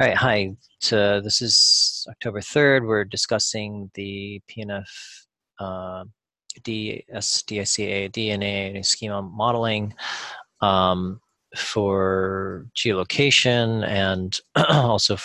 All right, hi. So this is October 3rd. We're discussing the PNF DSDICA DNA schema modeling for geolocation and also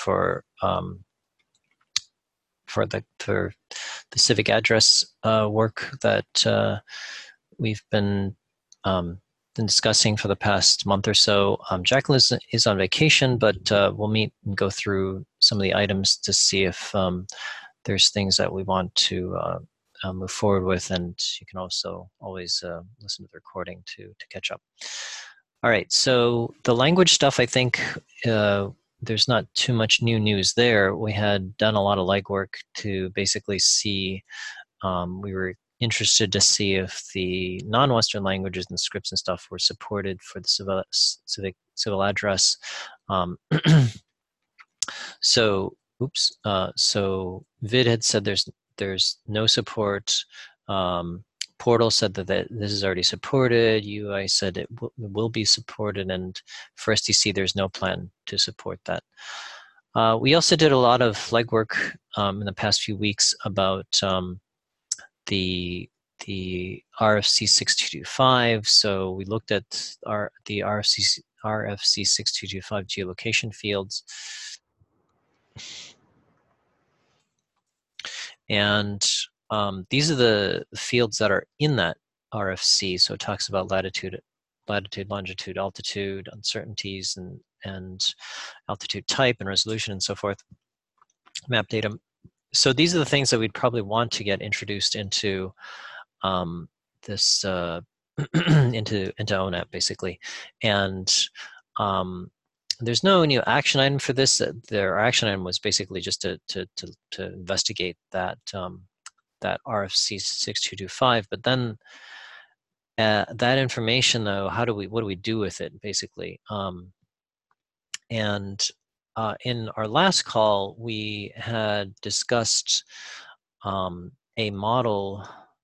for the civic address work that we've been discussing for the past month or so. Jacqueline is on vacation, but we'll meet and go through some of the items to see if there's things that we want to move forward with, and you can also always listen to the recording to catch up. All right, so the language stuff, I think there's not too much new news there. We had done a lot of legwork to basically see, we were interested to see if the non-Western languages and scripts and stuff were supported for the civil address. So Vid had said there's no support. Portal said that this is already supported. UI said it will be supported, and for SDC there's no plan to support that. We also did a lot of legwork in the past few weeks about the RFC 6225. So we looked at the RFC 6225 geolocation fields. And these are the fields that are in that RFC. So it talks about latitude, longitude, altitude, uncertainties, and altitude type and resolution and so forth, map data. So these are the things that we'd probably want to get introduced into this into ONAP basically. And there's no new action item for this. Their action item was basically just to investigate that that RFC 6225. But then that information, though, what do we do with it, basically? And in our last call, we had discussed a model.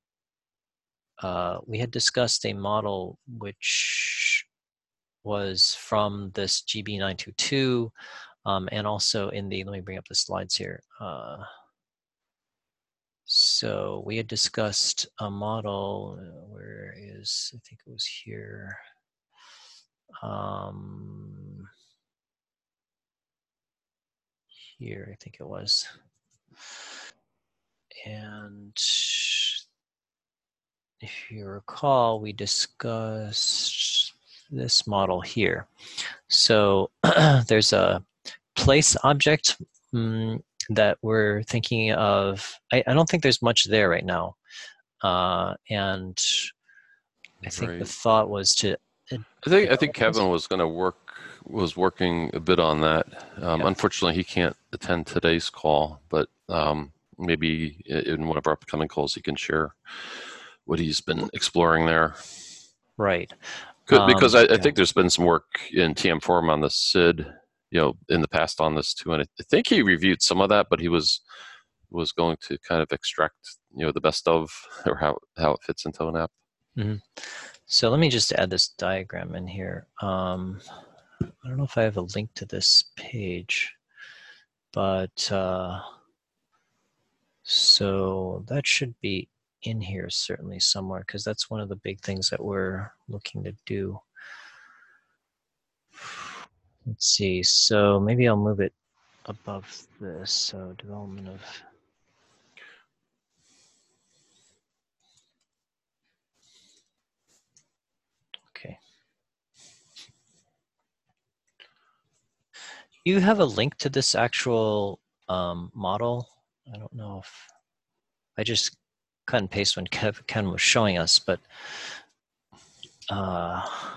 We had discussed a model which was from this GB922, and also in the, let me bring up the slides here. So we had discussed a model, where is, I think it was here. Here, I think it was. And if you recall, we discussed this model here. So there's a place object that we're thinking of. I don't think there's much there right now. And I think the thought was to... I think Kevin was working a bit on that. Yeah. Unfortunately, he can't attend today's call, but maybe in one of our upcoming calls, he can share what he's been exploring there. Right. Because I think there's been some work in TM Forum on the SID, in the past on this too, and I think he reviewed some of that, but he was going to kind of extract, the best of, or how it fits into ONAP. Mm-hmm. So let me just add this diagram in here. I don't know if I have a link to this page, but so that should be in here certainly somewhere, because that's one of the big things that we're looking to do. Let's see, so maybe I'll move it above this. So development of... Okay. You have a link to this actual model? I don't know if... I just cut and paste when Ken was showing us, but I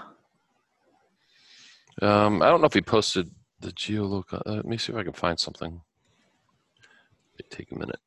don't know if he posted the geolocal. Let me see if I can find something. Take a minute.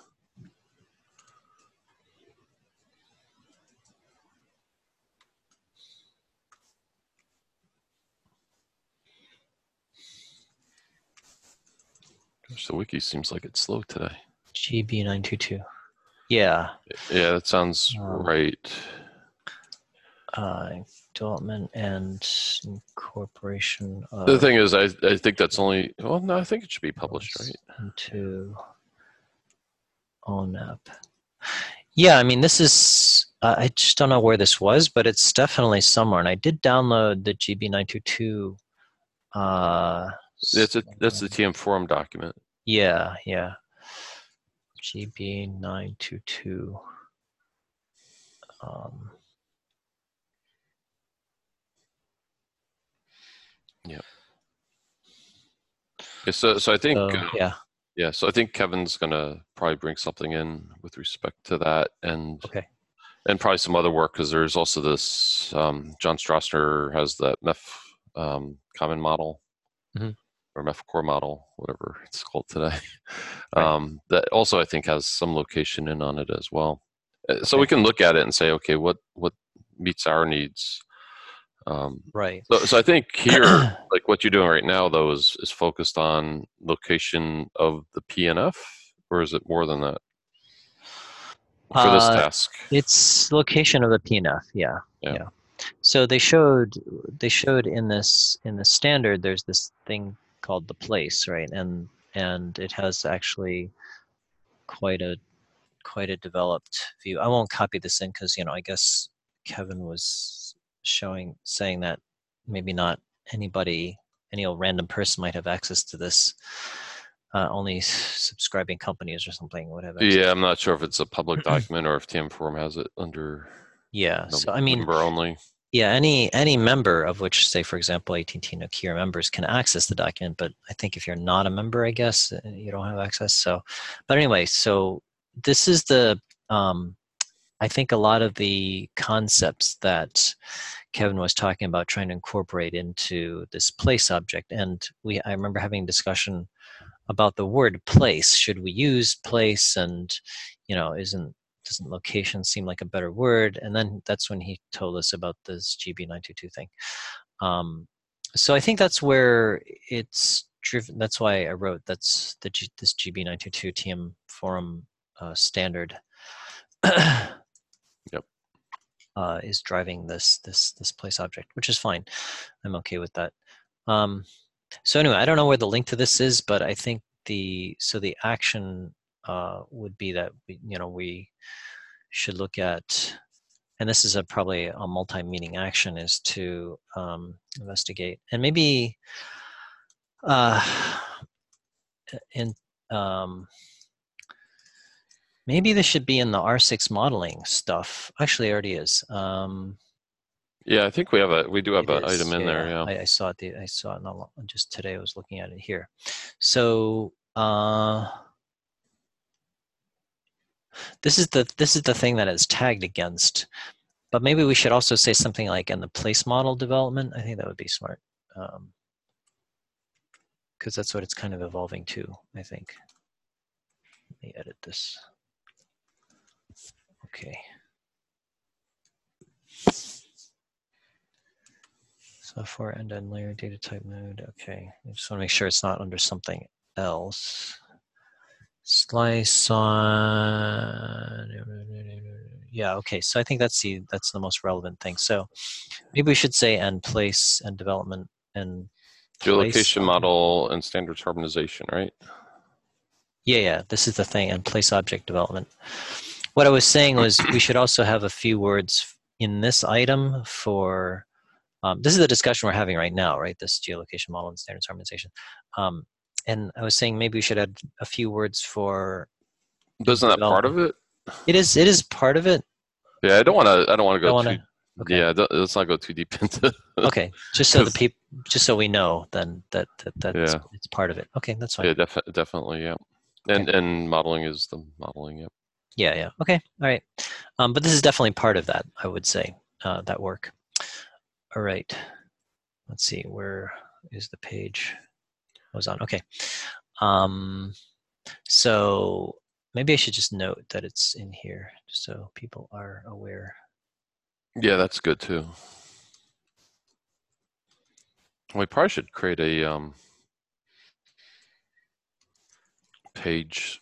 Gosh, the wiki seems like it's slow today. GB922. Yeah. Yeah, that sounds right. development and incorporation The of thing is, I think that's only, well, no, I think it should be published, right? into ONAP. Yeah, I mean, this is, I just don't know where this was, but it's definitely somewhere. And I did download the GB922. That's the TM forum document. Yeah, yeah. GB922. Yeah. So I think, yeah. Yeah, so I think Kevin's gonna probably bring something in with respect to that, and Okay. probably some other work, because there's also this John Stroessner has that MEF common model, Mm-hmm. or MEF core model, whatever it's called today. Right. That also I think has some location in on it as well. So Okay. we can look at it and say, okay, what meets our needs. Right. So I think here, like what you're doing right now, though, is focused on location of the PNF, or is it more than that for this task? It's location of the PNF. Yeah. Yeah. Yeah. So they showed in the standard there's this thing called the place, right? And it has actually quite a developed view. I won't copy this in because I guess Kevin was saying that maybe not any old random person might have access to this. Only subscribing companies or something would have access. Yeah, I'm not sure if it's a public document or if TM Forum has it under So I mean, member only. Yeah, any member of which, say, for example, AT&T Nokia members can access the document, but I think if you're not a member, I guess, you don't have access. So, but anyway, so this is I think a lot of the concepts that Kevin was talking about trying to incorporate into this place object. And I remember having a discussion about the word place. Should we use place? And, doesn't location seem like a better word? And then that's when he told us about this GB922 thing. So I think that's where it's driven. That's why I wrote this GB922 TM forum standard. Yep. Is driving this place object, which is fine. I'm okay with that. So anyway, I don't know where the link to this is, but I think the action would be that we should look at, and this is probably a multi-meaning action, is to investigate and maybe in maybe this should be in the R6 modeling stuff. Actually, it already is. Yeah, I think we do have an item in there. Yeah, I saw it. I saw it just today. I was looking at it here. So this is the thing that is tagged against. But maybe we should also say something like in the place model development. I think that would be smart, because that's what it's kind of evolving to, I think. Let me edit this. Okay. Software end-to-end layer data type node. Okay, I just want to make sure it's not under something else. Slice on. Yeah. Okay. So I think that's the most relevant thing. So maybe we should say and place and development and geolocation model and standards harmonization, right? Yeah. This is the thing, and place object development. What I was saying was we should also have a few words in this item for. This is the discussion we're having right now, right? This geolocation model and standards harmonization. And I was saying maybe we should add a few words for. Isn't that part of it? It is part of it. Yeah, I don't want to go too. Okay. Yeah, let's not go too deep into. Okay, just so we know then that it's part of it. Okay, that's fine. Yeah, definitely, yeah. And modeling is the modeling, yep. Yeah. Okay, all right. But this is definitely part of that, I would say, that work. All right. Let's see, where is the page? I was on. Okay. So maybe I should just note that it's in here just so people are aware. Yeah, that's good too. We probably should create a page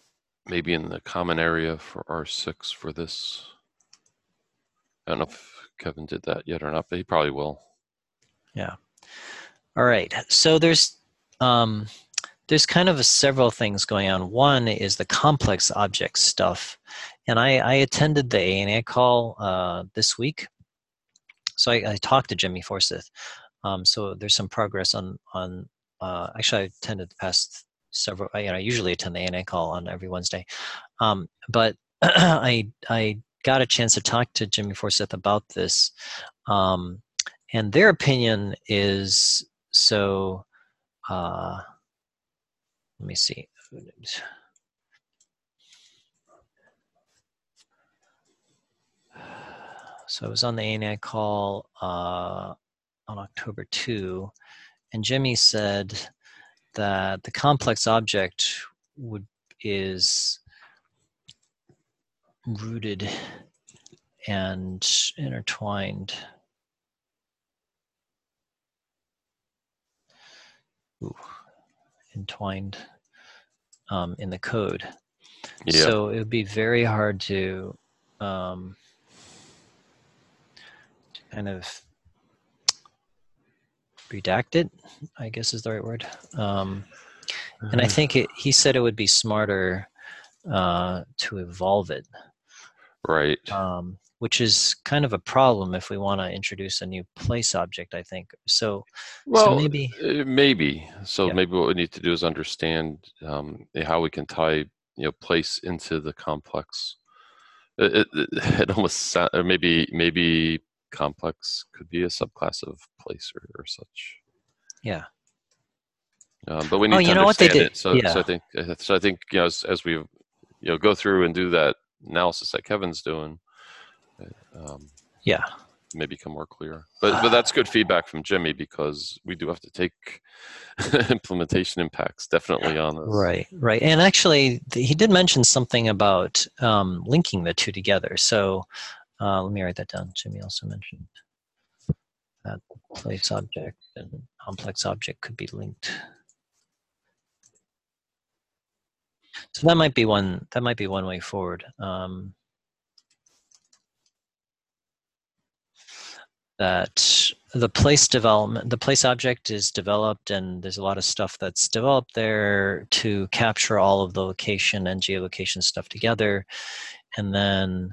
maybe in the common area for R6 for this. I don't know if Kevin did that yet or not, but he probably will. Yeah. All right. So there's kind of several things going on. One is the complex object stuff, and I attended the ANA call this week. So I talked to Jimmy Forsyth. So there's some progress on actually, I attended the past several. I usually attend the ANA call on every Wednesday, but I got a chance to talk to Jimmy Forsyth about this, and their opinion is so. Let me see. So I was on the ANA call on October 2, and Jimmy said that the complex object is rooted and intertwined. Entwined in the code. Yeah. So it would be very hard to kind of redact it, I guess is the right word. And I think he said it would be smarter to evolve it. Right. Which is kind of a problem if we want to introduce a new place object, I think. So maybe. Yeah. Maybe what we need to do is understand how we can tie place into the complex. It almost sound, or maybe complex could be a subclass of place or such. Yeah. But we need to understand it. So I think as we go through and do that analysis that Kevin's doing, may become more clear. But that's good feedback from Jimmy, because we do have to take implementation impacts definitely on this. Right. And actually, he did mention something about linking the two together. So let me write that down. Jimmy also mentioned that place object and complex object could be linked. So that might be one way forward. That the place object is developed, and there's a lot of stuff that's developed there to capture all of the location and geolocation stuff together, and then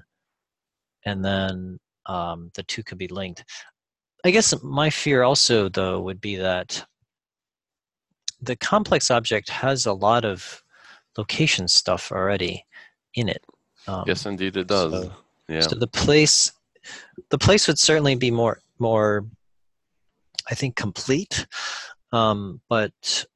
the two could be linked. I guess my fear also, though, would be that the complex object has a lot of location stuff already in it. Yes, indeed, it does. So the place would certainly be more, I think, complete, but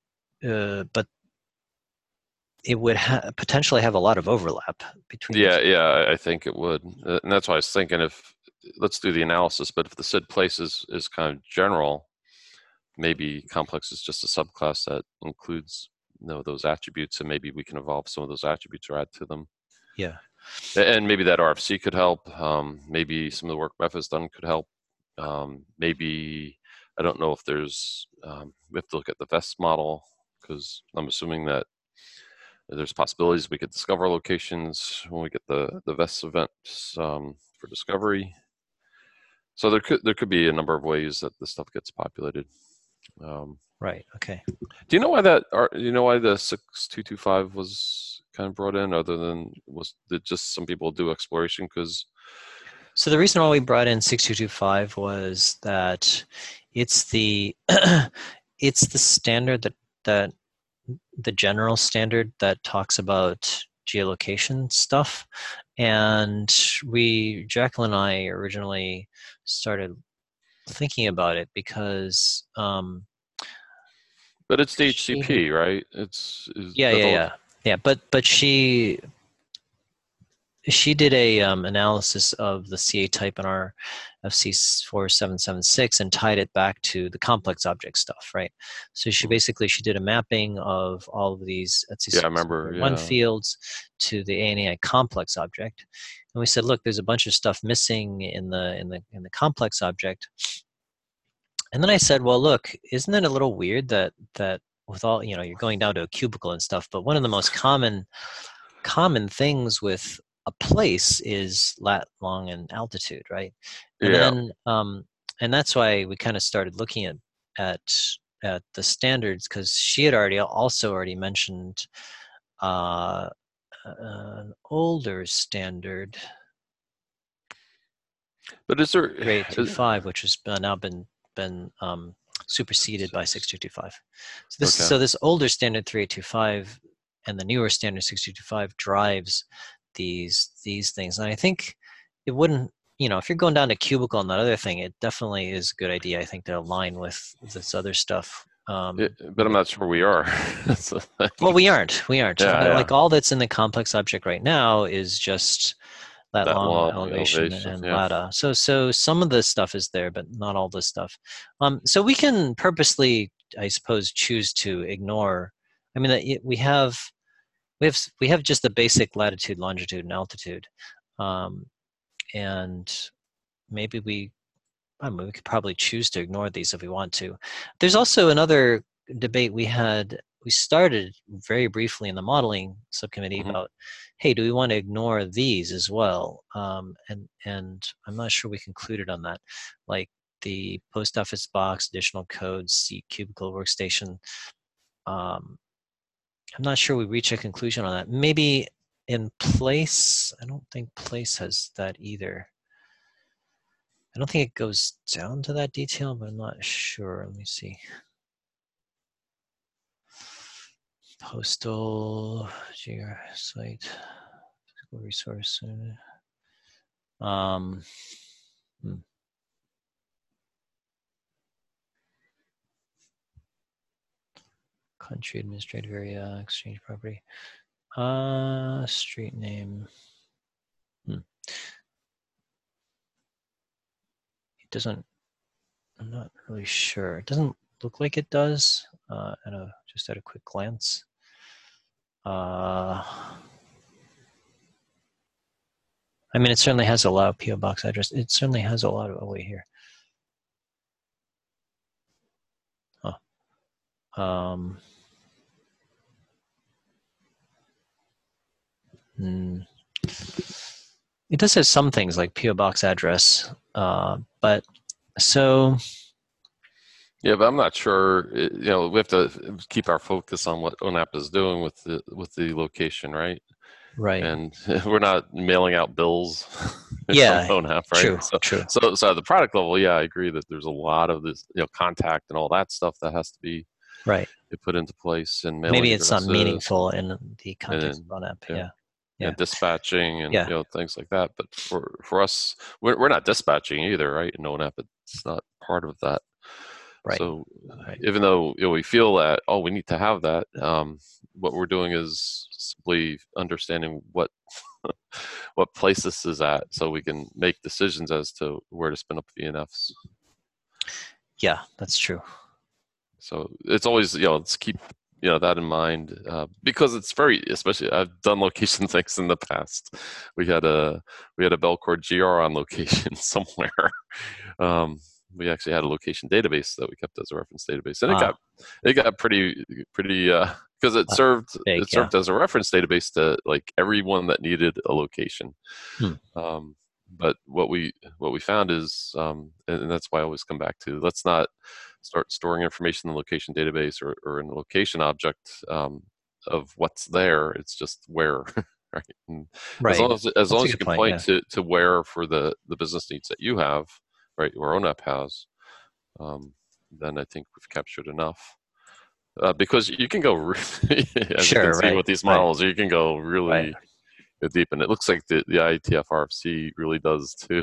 it would potentially have a lot of overlap between. Yeah, I think it would, and that's why I was thinking, if let's do the analysis. But if the SID place is kind of general, maybe complex is just a subclass that includes those attributes, and maybe we can evolve some of those attributes or add to them. Yeah. And maybe that RFC could help. Maybe some of the work Mepha's done could help. Maybe, I don't know if there's, we have to look at the VEST model, because I'm assuming that there's possibilities we could discover locations when we get the VEST events for discovery. So there could be a number of ways that this stuff gets populated. Right. Okay. Do you know why the 6225 was kind of brought in, other than did just some people do exploration? So the reason why we brought in 6225 was that it's the standard that the general standard that talks about geolocation stuff, and Jacqueline and I originally started thinking about it because but it's DHCP, right? Yeah. But she did a analysis of the CA type in our FC4776 and tied it back to the complex object stuff, right? So she did a mapping of all of these FC1 fields to the ANAI complex object, and we said, look, there's a bunch of stuff missing in the complex object. And then I said, well, look, isn't it a little weird that with all, you're going down to a cubicle and stuff, but one of the most common things with a place is lat, long, and altitude, right? And Yeah. then, and that's why we kind of started looking at at the standards, because she had already mentioned uh, an older standard, But is there? 3825, which has now been superseded by 6225. Okay. So this older standard 3825 and the newer standard 6225 drives these things. And I think it wouldn't, if you're going down to cubicle and that other thing, it definitely is a good idea, I think, to align with this other stuff. But I'm not sure we are. That's the thing. Well, we aren't. Yeah, yeah. Like all that's in the complex object right now is just that That long long elevation elevation. and Yeah. ladder. So some of the stuff is there, but not all the stuff. So we can purposely, I suppose, choose to ignore. I mean, we have just the basic latitude, longitude, and altitude, um, and maybe we could probably choose to ignore these if we want to. There's also another debate we had. We started very briefly in the modeling subcommittee Hmm. about, hey, do we want to ignore these as well? And I'm not sure we concluded on that, like the post office box, additional codes, seat, cubicle, workstation. I'm not sure we reach a conclusion on that. Maybe in place, I don't think place has that either. I don't think it goes down to that detail, but I'm not sure. Let me see. Postal site, physical resource. Um, hmm. Country administrative area, exchange property. Street name. Hmm. It doesn't. I'm not really sure. It doesn't look like it does. Just at a quick glance. I mean, it certainly has a lot of PO box address. It certainly has a lot of. Oh wait, here. Oh. It does have some things like PO box address, but so Yeah, but I'm not sure. We have to keep our focus on what ONAP is doing with the location, right? right. And we're not mailing out bills from Yeah, ONAP, right? true, true. So at the product level, yeah, I agree that there's a lot of this, contact and all that stuff that has to be Right. put into place, and mailing Maybe it's not addresses, meaningful in the and context then of ONAP. yeah, Yeah, yeah, and dispatching and yeah. things like that. But for us, we're not dispatching either, right? In ONAP, it's not part of that. Right, So right. even though we feel that we need to have that, what we're doing is simply understanding what what place this is at, so we can make decisions as to where to spin up VNFs. Yeah, that's true. So it's always let's keep that in mind, because it's very, especially I've done location things in the past. We had a Belcourt GR on location somewhere. We actually had a location database that we kept as a reference database, and Ah, it got pretty because big. it Yeah. served as a reference database to like everyone that needed a location. Hmm. Um, but what we found is, and that's why I always come back to, let's not start storing information in the location database or in the location object, of what's there. It's just where, right? And as Right. long as That's long a as you good can point. point Yeah. to where for the business needs that you have, right, or ONAP has, then I think we've captured enough. Because you can go, as you can Sure. see Right. with these Right. models, you can go Right. really deep, and it looks like the IETF RFC really does too.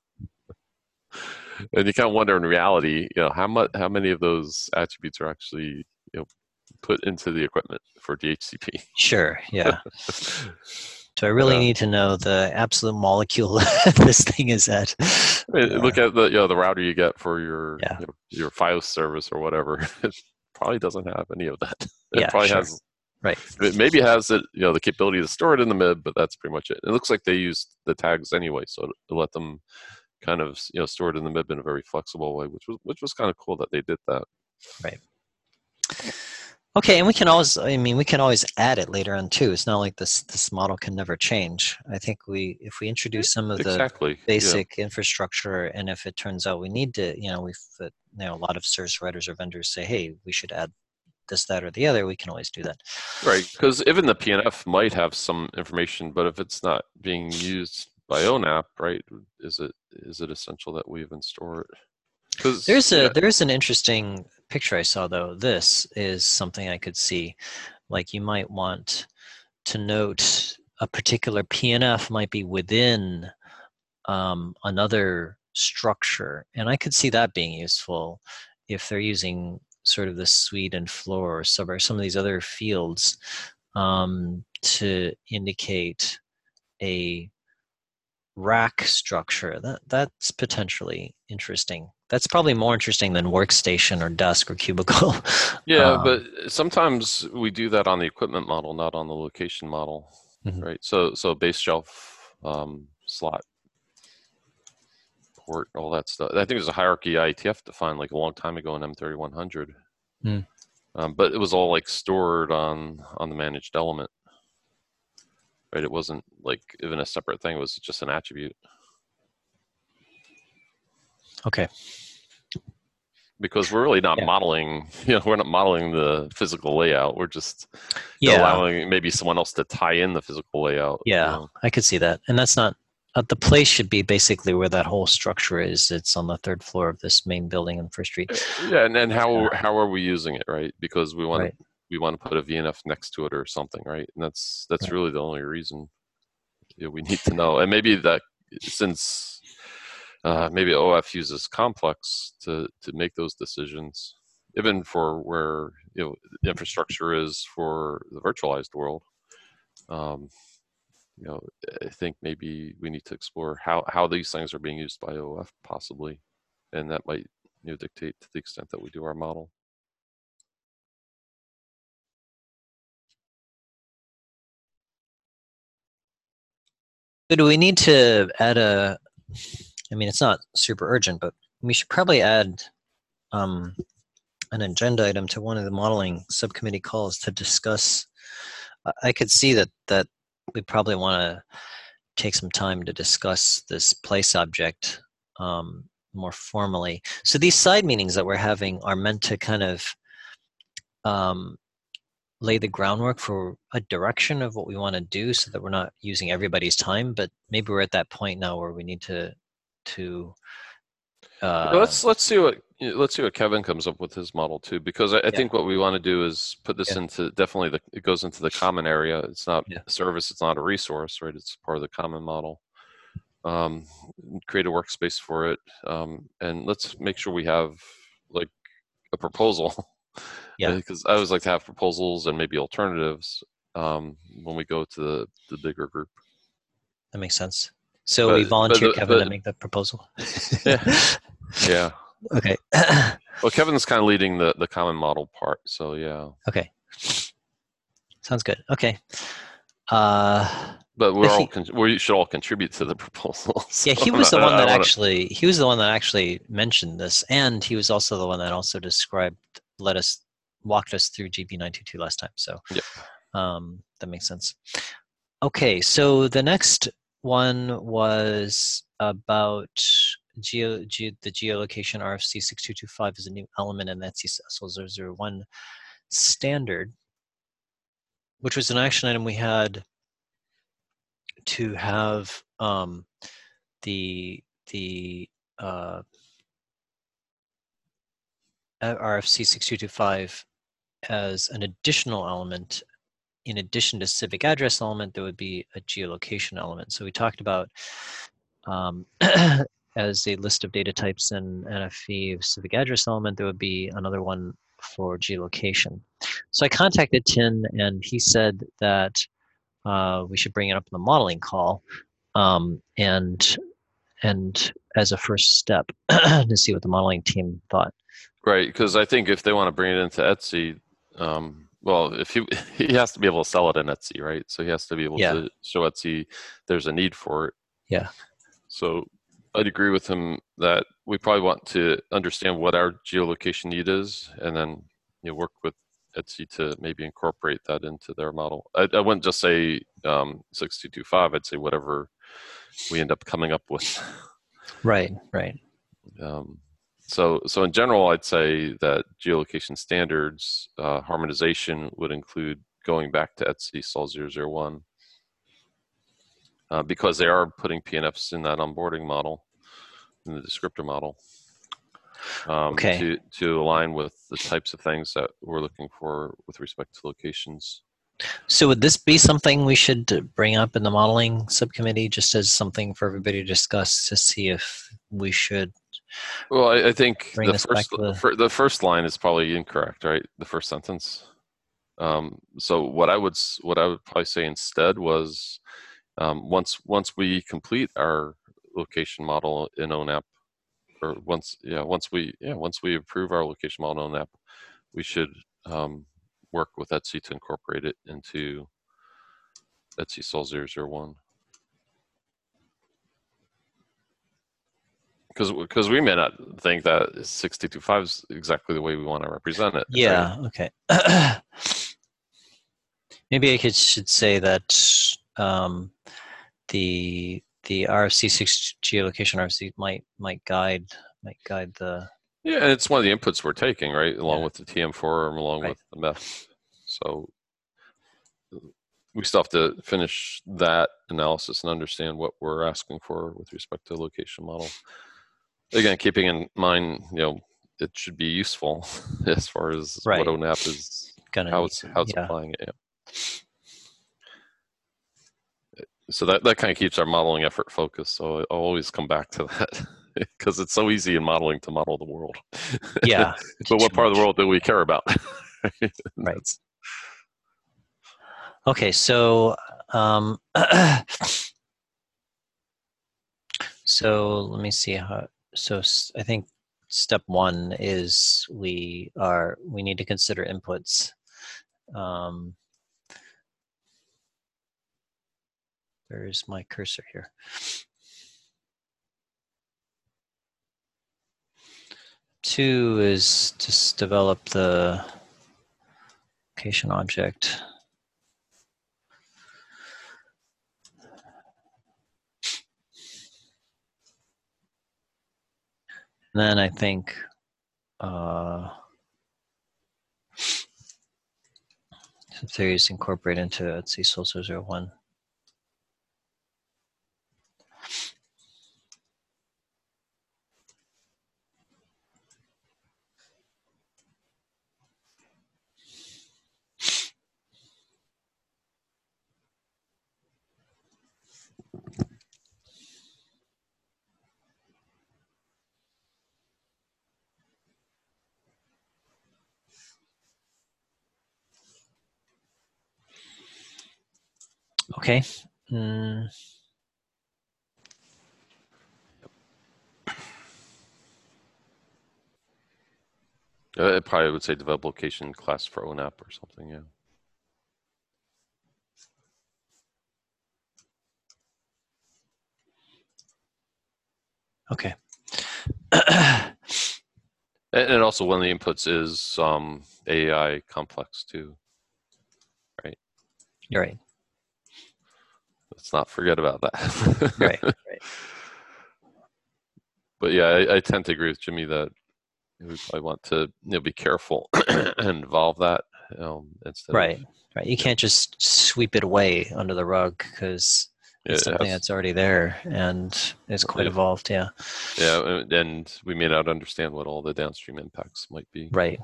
And you kind of wonder, in reality, how many of those attributes are actually put into the equipment for DHCP. Sure. Yeah. Do I really uh, need to know the absolute molecule this thing is at? Look at the router you get for your Yeah. your FiOS service or whatever. It probably doesn't have any of that. It Yeah. probably Sure. has. Right. It maybe has the capability to store it in the MIB, but that's pretty much it. It looks like they use the tags anyway, so to let them kind of store it in the MIB in a very flexible way, which was kind of cool that they did that. Right. Okay, and we can always, I mean, we can always add it later on too. It's not like this model can never change. I think if we introduce some of the Exactly. Yeah. basic infrastructure, and if it turns out we need to, a lot of service providers or vendors say, hey, we should add this, that, or the other, we can always do that. Right. Because even the PNF might have some information, but if it's not being used by ONAP, right, is it essential that we even store it? Because There's an interesting picture I saw though. This is something I could see. Like you might want to note a particular PNF might be within another structure, and I could see that being useful if they're using sort of the suite and floor or some of these other fields to indicate a rack structure. That's potentially interesting. That's probably more interesting than workstation or desk or cubicle. yeah, but sometimes we do that on the equipment model, not on the location model, Mhm. right? So base shelf, slot, port, all that stuff. I think there's a hierarchy IETF defined like a long time ago in M3100. Mm. But it was all like stored on the managed element, right? It wasn't like even a separate thing. It was just an attribute. Okay. Because we're really not Yeah. modeling, we're not modeling the physical layout. We're just Yeah. allowing maybe someone else to tie in the physical layout. Yeah. I could see that. And that's not the place should be basically where that whole structure is. It's on the third floor of this main building on First Street. Yeah, and how are we using it, right? Because Right. we want to put a VNF next to it or something, right? And that's Right. really the only reason we need to know. And maybe that since maybe OF uses complex to make those decisions, even for where the infrastructure is for the virtualized world. Um, I think maybe we need to explore how these things are being used by OF possibly, and that might dictate to the extent that we do our model. Do we need to add I mean, it's not super urgent, but we should probably add an agenda item to one of the modeling subcommittee calls to discuss. I could see that we probably want to take some time to discuss this place object more formally. So these side meetings that we're having are meant to kind of um, lay the groundwork for a direction of what we want to do, so that we're not using everybody's time. But maybe we're at that point now where we need to Let's see what Kevin comes up with his model too, because I yeah, think what we want to do is put this yeah, into definitely it goes into the common area. It's not yeah. a service, it's not a resource, right? It's part of the common model. Um, Create a workspace for it, and let's make sure we have like a proposal, Yeah, because I always like to have proposals and maybe alternatives when we go to the bigger group. that makes sense. So we But volunteer Kevin to but make the proposal. yeah, yeah. Okay. Well, Kevin's kind of leading the common model part, so yeah. Okay. Sounds good. Okay. Uh, But if he, we should all contribute to the proposal. So yeah, he I'm was not, the one I that don't want to. actually he was the one that actually mentioned this, and he was also the one that also walked us through GB922 last time. So Yep. that makes sense. Okay, so the next one was about the geolocation RFC 6225 is a new element in ETSI SL001 standard, which was an action item we had to have the RFC 6225 as an additional element. In addition to civic address element, there would be a geolocation element. So we talked about as a list of data types in NFV civic address element, there would be another one for geolocation. So I contacted Tin, and he said that we should bring it up in the modeling call, and as a first step to see what the modeling team thought. Right, because I think if they want to bring it into Etsy, well, if he has to be able to sell it in Etsy, right? So he has to be able Yeah, to show Etsy there's a need for it. yeah, So I'd agree with him that we probably want to understand what our geolocation need is, and then work with Etsy to maybe incorporate that into their model. I wouldn't just say 6225. I'd say whatever we end up coming up with. Right, right. So in general, I'd say that geolocation standards harmonization would include going back to Etsy Sol 001 because they are putting PNFs in that onboarding model, in the descriptor model, Okay. to align with the types of things that we're looking for with respect to locations. So would this be something we should bring up in the modeling subcommittee, just as something for everybody to discuss to see if we should? Well, I think bring this back to the first line is probably incorrect, right? The first sentence. So what I would probably say instead was once we complete our location model in ONAP, or once we approve our location model in ONAP, we should work with Etsy to incorporate it into Etsy Sol 001. Because we may not think that 62.5 is exactly the way we want to represent it. Yeah. Right? Okay. Maybe I should say that the RFC6 geolocation RFC might guide the. Yeah, and it's one of the inputs we're taking, right, along Yeah. with the TM form, along with the MEF. So we still have to finish that analysis and understand what we're asking for with respect to location model. Again, keeping in mind, it should be useful as far as what ONAP is, how it's applying it. Yeah. So that kind of keeps our modeling effort focused. So I'll always come back to that because it's so easy in modeling to model the world. Yeah. But what part of the world do we care about? Right. Okay, so so let me see how. So I think step one is we need to consider inputs. There's my cursor here. Two is just develop the location object. And then I think theories incorporate into Etsy Sol 001. Okay. I probably would say develop location class for ONAP or something, yeah. Okay. And also one of the inputs is AI complex too, right? You're right. Let's not forget about that. Right. But yeah, I tend to agree with Jimmy that we probably want to be careful and involve that instead. Right. You can't just sweep it away under the rug because it's something that's already there and is quite evolved. Yeah. Yeah, and we may not understand what all the downstream impacts might be. Right.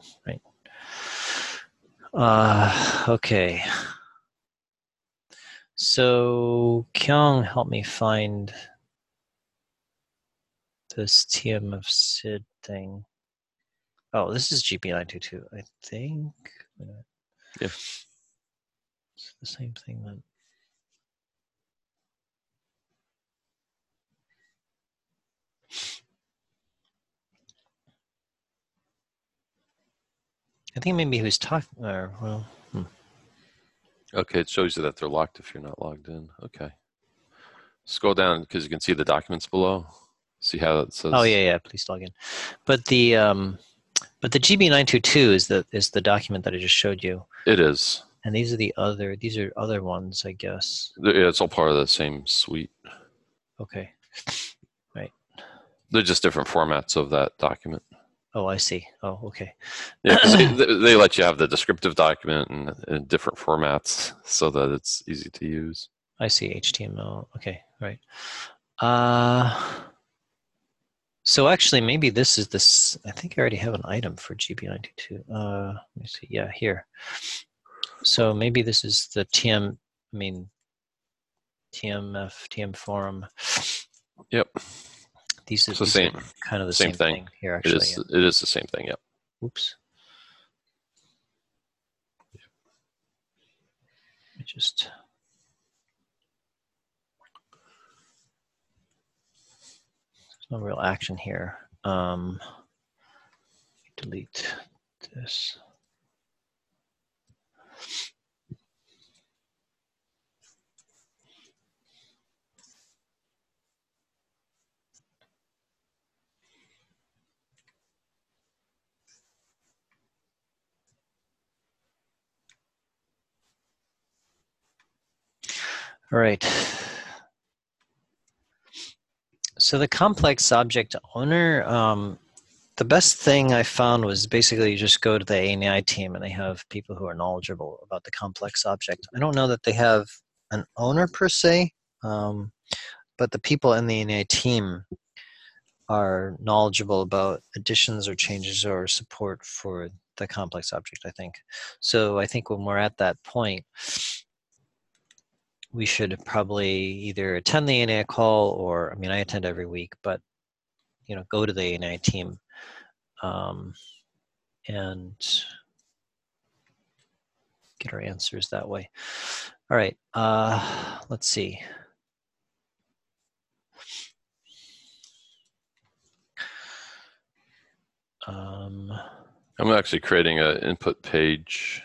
Okay. So Kyung, help me find this TM of SID thing. Oh, this is GP922, I think. Yeah. It's the same thing then. I think maybe he was talking, or well. Okay, it shows you that they're locked if you're not logged in. Okay. Scroll down because you can see the documents below. See how it says. Oh yeah, please log in. But the But the GB922 is the document that I just showed you, It is. and these are other ones, I guess. Yeah, it's all part of the same suite. Okay, right. They're just different formats of that document. Oh, I see. Oh, okay. Yeah, because they let you have the descriptive document in different formats so that it's easy to use. I see HTML. Okay, right. So actually, maybe this is this. I think I already have an item for GB92. Let me see. Yeah, here. So maybe this is the TM. I mean, TMF, TM forum. Yep. These It's the are same kind of the same same thing. thing here, It actually. is Yeah. it is the same thing. Yep. Oops. Let me just. There's no real action here. Delete this. All right. So the complex object owner, the best thing I found was basically you just go to the ANI team and they have people who are knowledgeable about the complex object. I don't know that they have an owner per se, but the people in the ANI team are knowledgeable about additions or changes or support for the complex object, I think. So I think when we're at that point, we should probably either attend the ANI call or, I mean, I attend every week, but go to the ANI team and get our answers that way. All right, let's see. I'm actually creating an input page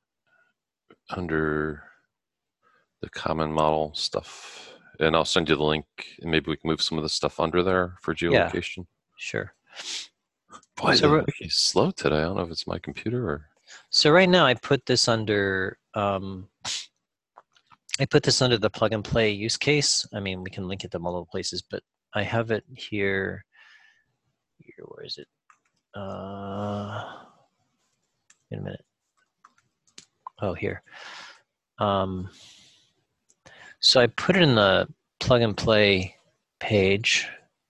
under the common model stuff, and I'll send you the link, and maybe we can move some of the stuff under there for Yeah, geolocation. sure. Boy, So, the wiki is slow today. I don't know if it's my computer or. So right now I put this under the plug and play use case. I mean, we can link it to multiple places, but I have it here. Where is it? Wait a minute. Oh, here. So I put it in the plug and play page,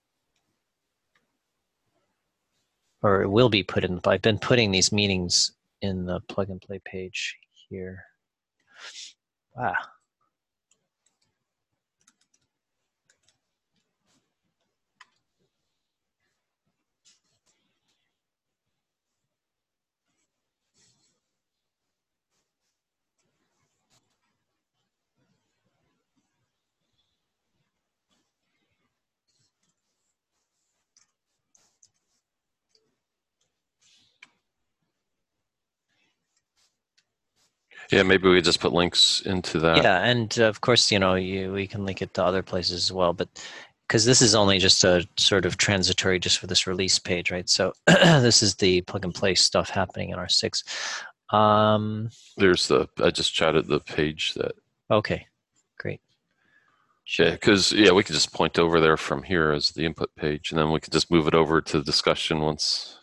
or it will be put in. I've been putting these meetings in the plug and play page here. Ah. Yeah, maybe we just put links into that. Yeah, and of course, we can link it to other places as well, but because this is only just a sort of transitory just for this release page, right? So this is the plug and play stuff happening in R6. I just chatted the page that. Okay, great. Yeah, because we could just point over there from here as the input page, and then we could just move it over to the discussion once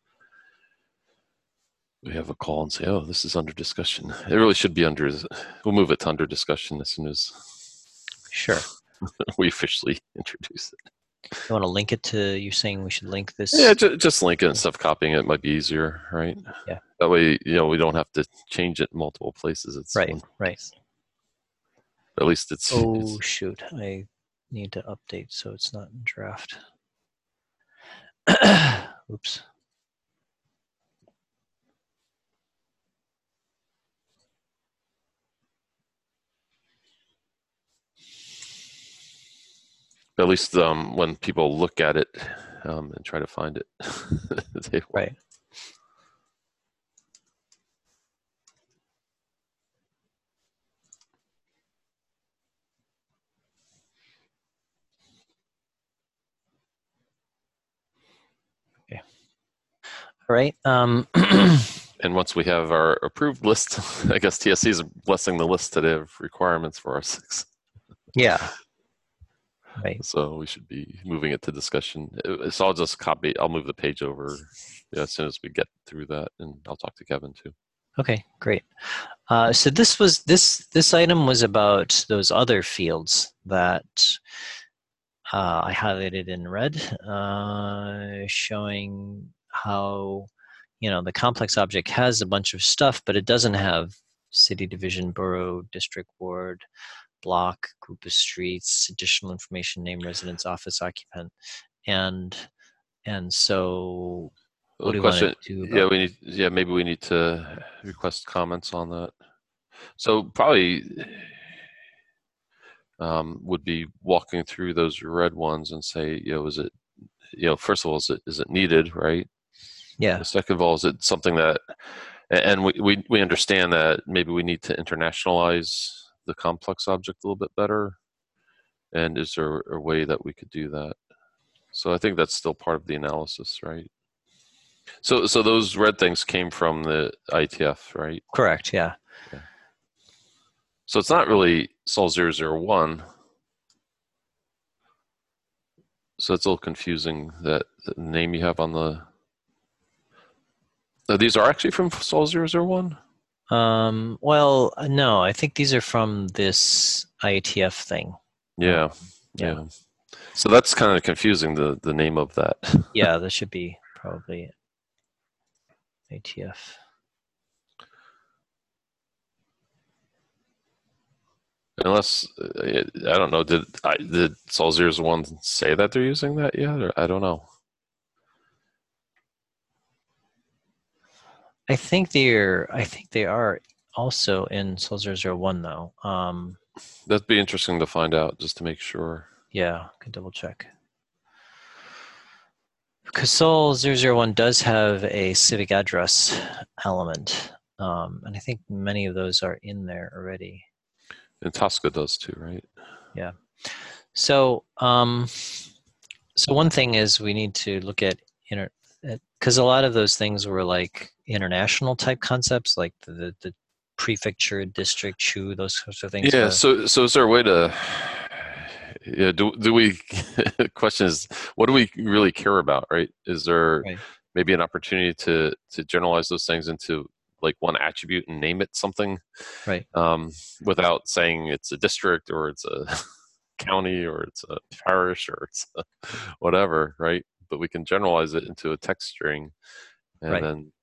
we have a call and say, "Oh, this is under discussion." It really should be under. We'll move it to under discussion as soon as. Sure. We officially introduce it. You want to link it to? You're saying we should link this? Yeah, just link it instead of copying it might be easier, right? Yeah. That way, we don't have to change it in multiple places. It's Right. one Right. place. At least it's. Oh shoot! I need to update so it's not in draft. Oops. At least when people look at it and try to find it, they will. Right. Okay. right. And once we have our approved list, I guess TSC is blessing the list today of requirements for R6. Yeah. Right. So we should be moving it to discussion. So I'll just copy. I'll move the page over as soon as we get through that, and I'll talk to Kevin too. Okay, great. So this item was about those other fields that I highlighted in red, showing how the complex object has a bunch of stuff, but it doesn't have city, division, borough, district, ward, block, group of streets, additional information, name, residence, office, occupant, and so what do you want to do about maybe we need to request comments on that. So probably would be walking through those red ones and say, is it, first of all, is it needed, right? Yeah. Second of all, is it something that, and we understand that maybe we need to internationalize the complex object a little bit better, and is there a way that we could do that? So I think that's still part of the analysis, right? So those red things came from the IETF, right? Correct. Yeah. So it's not really Sol 001. So it's a little confusing that the name you have on the. These are actually from Sol 001? Well, no, I think these are from this IETF thing. Yeah. So that's kind of confusing, the name of that. Yeah, that should be probably IETF. Unless, I don't know, did Sol 001 say that they're using that yet? Or I don't know. I think they are also in Sol 001 though. That'd be interesting to find out, just to make sure. Yeah, can double check. Because Sol 001 does have a civic address element, and I think many of those are in there already. And Tosca does too, right? Yeah. So, so one thing is we need to look at because a lot of those things were like international type concepts, like the prefecture, district, chu, those sorts of things. Yeah. So is there a way to? Yeah. Do we? Question is, what do we really care about? Right? Is there maybe an opportunity to generalize those things into like one attribute and name it something, right? Without saying it's a district or it's a county or it's a parish or it's whatever, right? But we can generalize it into a text string, and then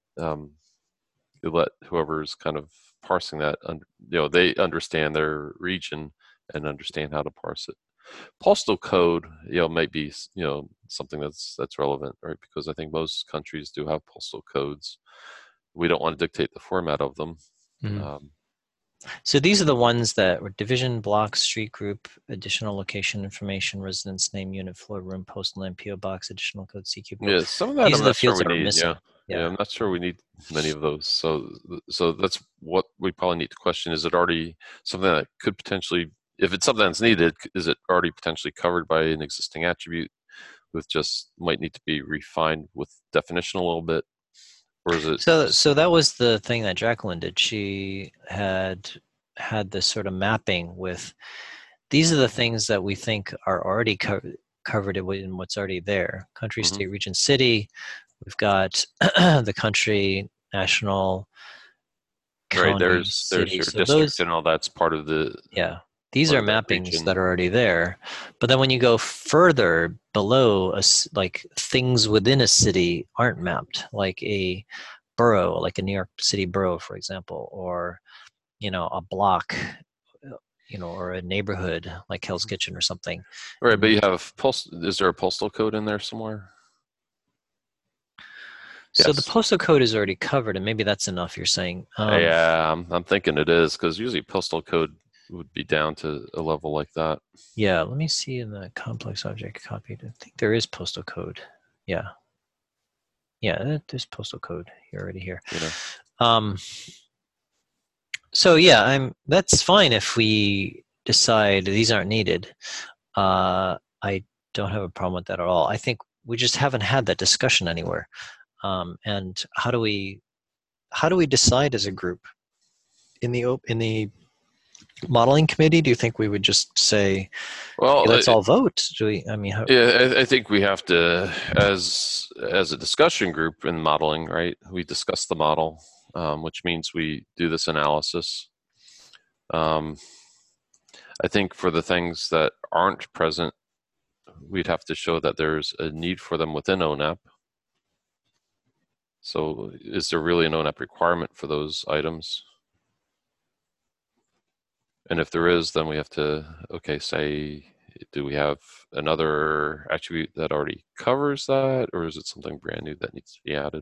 you let whoever's kind of parsing that, they understand their region and understand how to parse it. Postal code, might be something that's relevant, right? Because I think most countries do have postal codes. We don't want to dictate the format of them. Mm-hmm. So these are the ones that were division, block, street group, additional location information, residence name, unit, floor, room, postal name, PO box, additional code, CQ. Yeah, some of that these I'm are the not sure fields we that are need. missing. Yeah, I'm not sure we need many of those. So that's what we probably need to question. Is it already something that could potentially, if it's something that's needed, is it already potentially covered by an existing attribute with just might need to be refined with definition a little bit? Or is it so that was the thing that Jacqueline did. She had this sort of mapping with these are the things that we think are already covered in what's already there: country, state, region, city. We've got the country, national, county, right? There's city. your So district and all that's part of the these are mappings that are already there. But then when you go further below, like things within a city aren't mapped, like a borough, like a New York City borough, for example, or a block, or a neighborhood like Hell's Kitchen or something. Right, but you have is there a postal code in there somewhere? So the postal code is already covered, and maybe that's enough. You're saying? Yeah, I'm thinking it is, because usually postal code would be down to a level like that. Yeah, let me see in the complex object copied. I think there is postal code. Yeah, there's postal code already here. So yeah, that's fine if we decide these aren't needed. I don't have a problem with that at all. I think we just haven't had that discussion anywhere. And how do we decide as a group in the modeling committee? Do you think we would just say, hey, Well, let's all vote? Do we? I mean, how, yeah, I think we have to, as a discussion group in modeling, right? We discuss the model, which means we do this analysis. Um, I think for the things that aren't present, we'd have to show that there's a need for them within ONAP. So is there really an ONAP requirement for those items? And if there is, then we have to, okay, say, do we have another attribute that already covers that, or is it something brand new that needs to be added?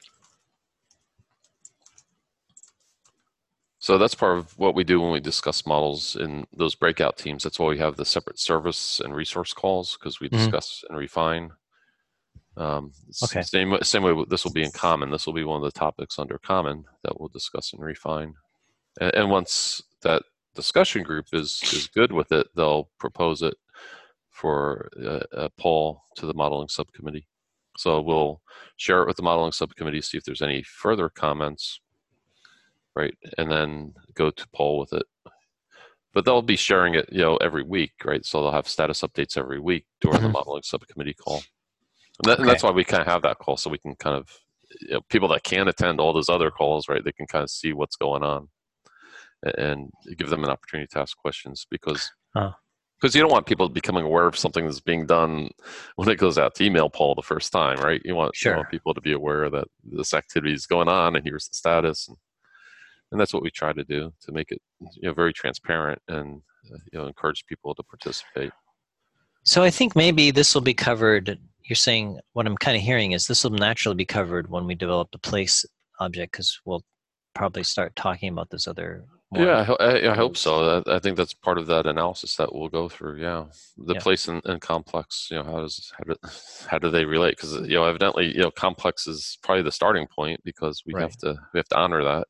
So that's part of what we do when we discuss models in those breakout teams. That's why we have the separate service and resource calls, because we discuss and refine. Okay. Same way this will be in common. This will be one of the topics under common that we'll discuss and refine. And once that discussion group is good with it, they'll propose it for a poll to the modeling subcommittee. So we'll share it with the modeling subcommittee, see if there's any further comments, right? And then go to poll with it. But they'll be sharing it, every week, right? So they'll have status updates every week during the modeling subcommittee call. And that's why we kind of have that call, so we can kind of, people that can attend all those other calls, right? They can kind of see what's going on and give them an opportunity to ask questions, because you don't want people becoming aware of something that's being done when it goes out to email poll the first time, right? You want people to be aware that this activity is going on and here's the status. And that's what we try to do, to make it very transparent and encourage people to participate. So I think maybe this will be covered. You're saying, what I'm kind of hearing is this will naturally be covered when we develop the place object, because we'll probably start talking about this other. Yeah, I hope so. I think that's part of that analysis that we'll go through. Yeah, the place and complex. How do they relate? Because evidently complex is probably the starting point, because we have to honor that.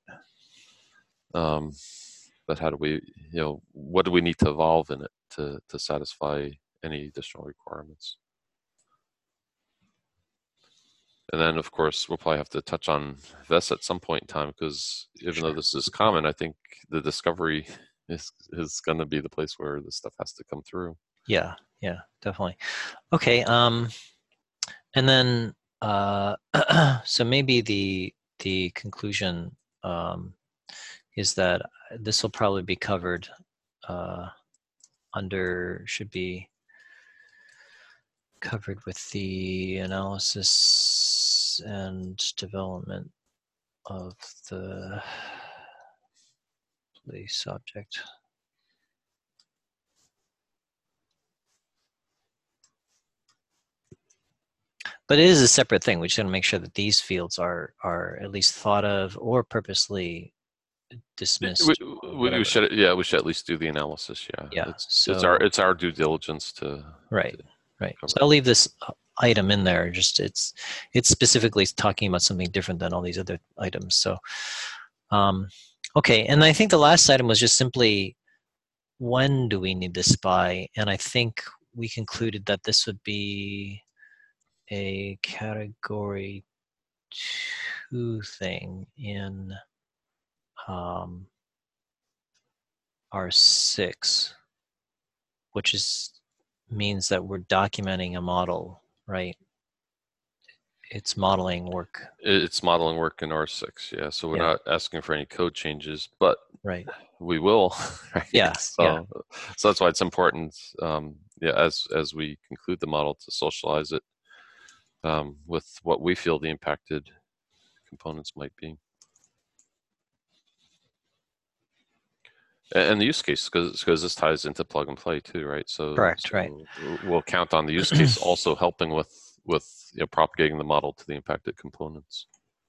But how do we what do we need to evolve in it to satisfy any additional requirements? And then, of course, we'll probably have to touch on VES at some point in time, because even though this is common, I think the discovery is going to be the place where this stuff has to come through. Yeah, definitely. Okay, and then so maybe the conclusion is that this will probably be covered should be covered with the analysis and development of the place object. But it is a separate thing. We just got to make sure that these fields are at least thought of or purposely dismissed. We should at least do the analysis. Yeah. It's our due diligence to. Right. So I'll leave this item in there. Just it's specifically talking about something different than all these other items. So, okay. And I think the last item was just simply, when do we need this by? And I think we concluded that this would be a category 2 thing in R6, which means that we're documenting a model, right? It's modeling work. It's modeling work in R6, yeah. So we're not asking for any code changes, but we will. Right? Yeah. So that's why it's important, as we conclude the model, to socialize it with what we feel the impacted components might be. And the use case, because this ties into plug and play too, right? So correct, right. We'll count on the use case also helping with propagating the model to the impacted components.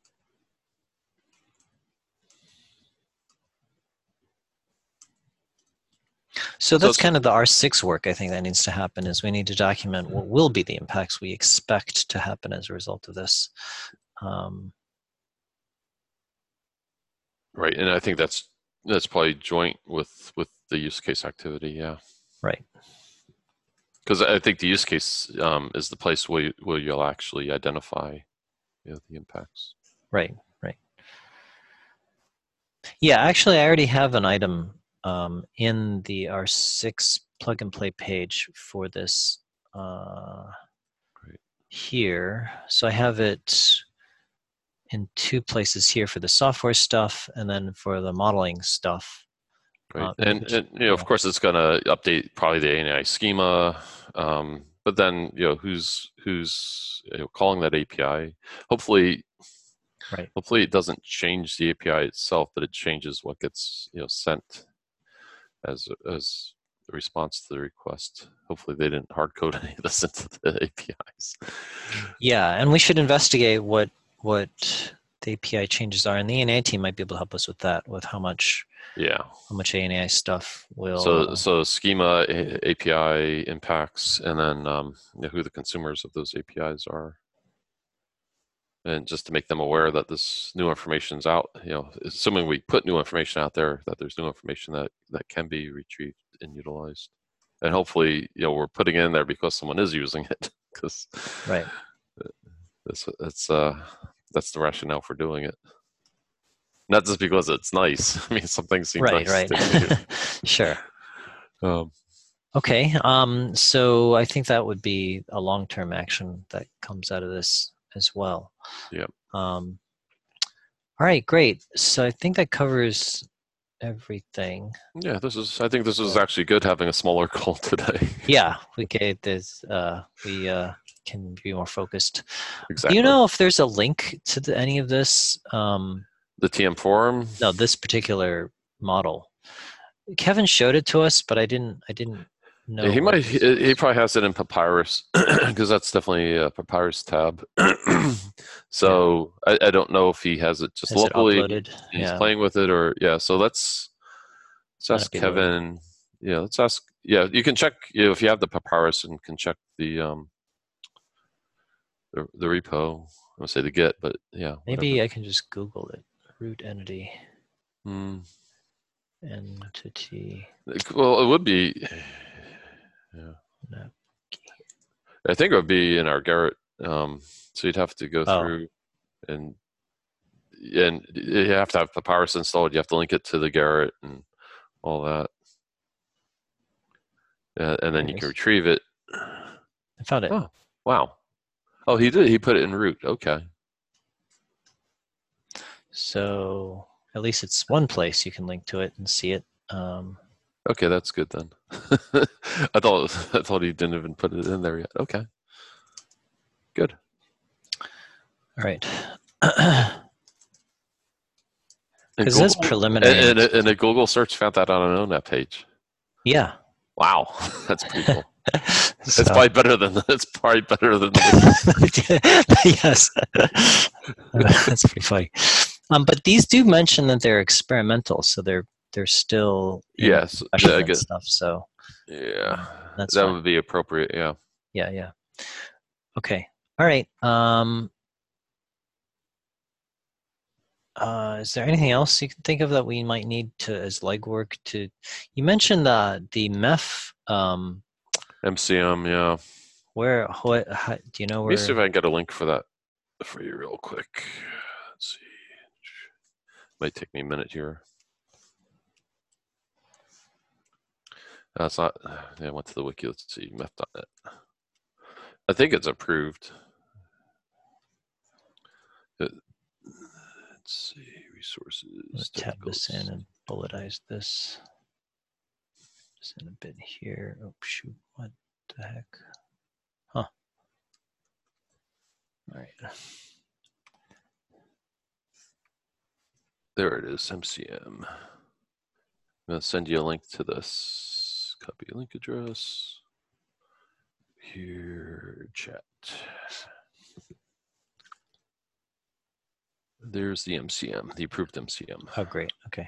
So that's kind of the R6 work, I think, that needs to happen, is we need to document what will be the impacts we expect to happen as a result of this. Right, and I think that's probably joint with the use case activity, yeah. Right. Because I think the use case is the place where you'll actually identify the impacts. Right. Yeah, actually, I already have an item in the R6 plug and play page for this Great. here. So I have it in two places here for the software stuff and then for the modeling stuff. Right, and of course, it's going to update probably the ANI schema, but then who's calling that API? Hopefully, Right. Hopefully, it doesn't change the API itself, but it changes what gets sent as a response to the request. Hopefully, they didn't hard code any of this into the APIs. Yeah, and we should investigate what the API changes are, and the ANI team might be able to help us with that, with how much ANI stuff will. So schema, API impacts, and then who the consumers of those APIs are, and just to make them aware that this new information's out. Assuming we put new information out there, that there's new information that can be retrieved and utilized, and hopefully, we're putting it in there because someone is using it, because right. That's the rationale for doing it. Not just because it's nice. I mean, some things seem nice. Right. Sure. Okay. So I think that would be a long-term action that comes out of this as well. Yeah. All right. Great. So I think that covers everything. Yeah. I think this was actually good having a smaller call today. Yeah. We get this. We can be more focused. Exactly. Do you know if there's a link to any of this? The TM forum? No, this particular model. Kevin showed it to us, but I didn't know. Yeah, he probably has it in Papyrus, because that's definitely a Papyrus tab. So yeah. I don't know if he has it just locally. He's playing with it, or so let's ask Kevin. Yeah, let's ask. Yeah, you can check if you have the Papyrus and can check the repo. I would say the Git, but yeah. Maybe whatever. I can just Google it. Root entity. Entity. Well, it would be. Yeah. No. I think it would be in our Gerrit. So you'd have to go through and you have to have Papyrus installed. You have to link it to the Gerrit and all that. And then you can retrieve it. I found it. Oh, wow. Oh, he did. He put it in root. Okay. So at least it's one place you can link to it and see it. Okay, that's good then. I thought he didn't even put it in there yet. Okay. Good. All right. Because that's preliminary. And a Google search found that on an ONET page. Yeah. Wow, that's pretty cool. It's probably better than yes. That's pretty funny. But these do mention that they're experimental, so they're still stuff. So yeah, that's that fine. would be appropriate. Yeah. Yeah. Okay. All right. Is there anything else you can think of that we might need as legwork to? You mentioned the MEF. MCM, yeah. How, do you know where? Let me see if I can get a link for that for you real quick. Let's see. Might take me a minute here. That's not. I went to the wiki. Let's see. MEF.net. I think it's approved. Let's see. Resources. Let's tab this in and bulletize this. Just in a bit here. Oh shoot! What the heck? Huh. All right. There it is. MCM. I'm gonna send you a link to this. Copy link address. Here, chat. There's the MCM, the approved MCM. Oh, great. Okay.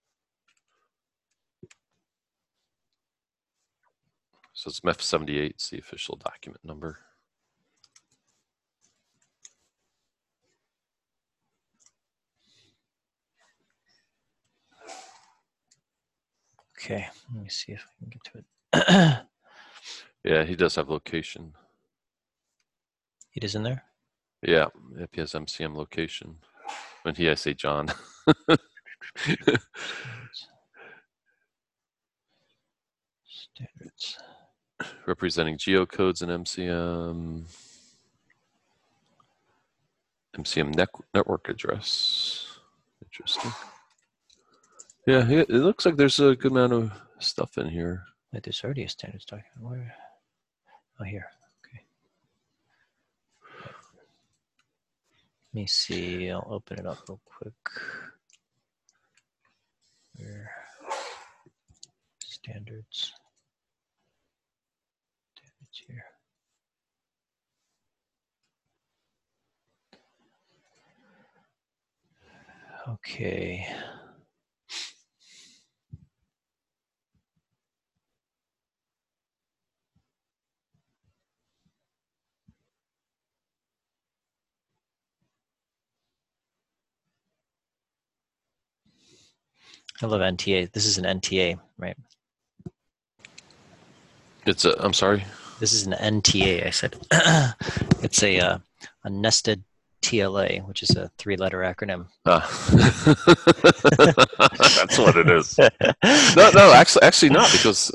So it's MEF 78. It's the official document number. Okay. Let me see if I can get to it. Yeah, he does have location. It is in there? Yeah, if he has MCM location. When I say John. Standards. Representing geocodes in MCM. MCM network address. Interesting. Yeah, it looks like there's a good amount of stuff in here. Wait, there's already a standards document. Where? Oh, here. Okay. Let me see. I'll open it up real quick. Where? Standards. Standards here. Okay. I love NTA. This is an NTA, right? It's a, I'm sorry? This is an NTA, I said. It's a nested TLA, which is a 3-letter acronym. That's what it is. No, actually not, because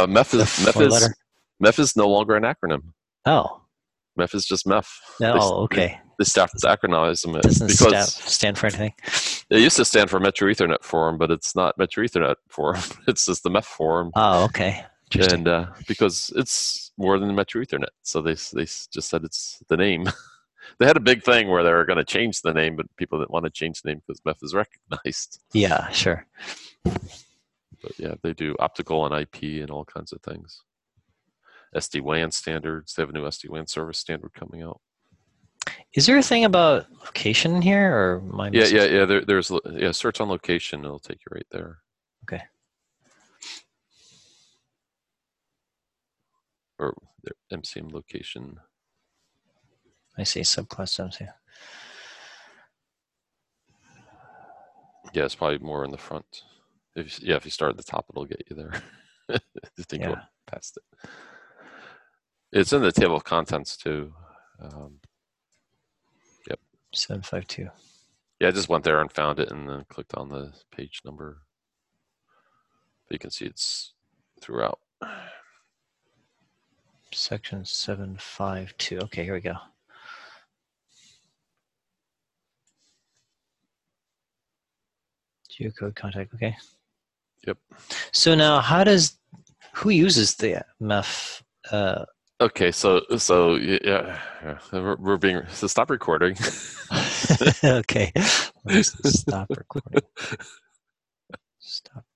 MEF is no longer an acronym. Oh. MEF is just MEF. Oh, okay. They stopped acronyming it. Doesn't stand for anything? It used to stand for Metro Ethernet Forum, but it's not Metro Ethernet Forum. It's just the MEF Forum. Oh, okay. And because it's more than Metro Ethernet, so they just said it's the name. They had a big thing where they were going to change the name, but people didn't want to change the name because MEF is recognized. Yeah, sure. But yeah, they do optical and IP and all kinds of things. SD-WAN standards. They have a new SD-WAN service standard coming out. Is there a thing about location here, or my Yeah. There's search on location. It'll take you right there. Okay. Or their MCM location. I see subclass MCM. Yeah, it's probably more in the front. If you start at the top, it'll get you there. If you think go past it. It's in the table of contents too. Yep. 752. Yeah, I just went there and found it and then clicked on the page number. But you can see it's throughout. Section 752. Okay, here we go. Geocode contact. Okay. Yep. So now, who uses the MEF? Okay, so yeah, we're being, so stop recording. Okay, stop recording. Stop